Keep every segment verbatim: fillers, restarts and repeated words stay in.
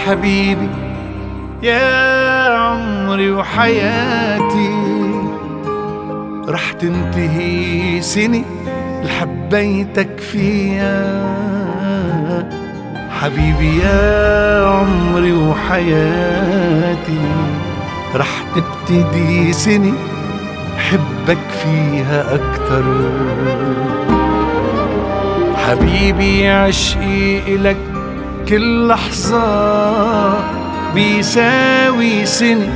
حبيبي يا عمري وحياتي، رح تنتهي سنة لحبيتك فيها. حبيبي يا عمري وحياتي، رح تبتدي سنة حبك فيها أكتر. حبيبي عشقي إلك كل لحظة بيساوي سنة.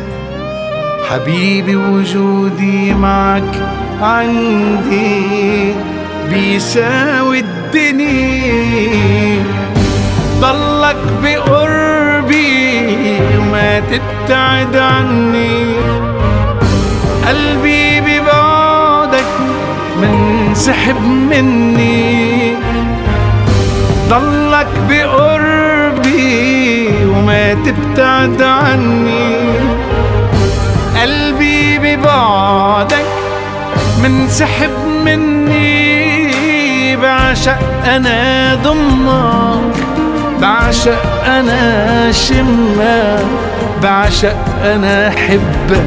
حبيبي وجودي معك عندي بيساوي الدنيا. ضلك بقربي وما تبتعد عني، قلبي ببعدك منسحب مني. ضلك بقربي وما تبتعد عني، قلبي ببعدك منسحب مني. بعشق أنا ضمك، بعشق أنا شمك، بعشق أنا حبك،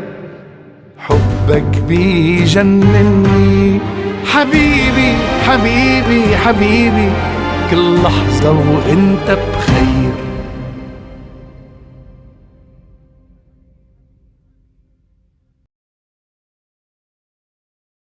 حبك بيجنني. حبيبي حبيبي حبيبي، كل لحظة وانت بخير.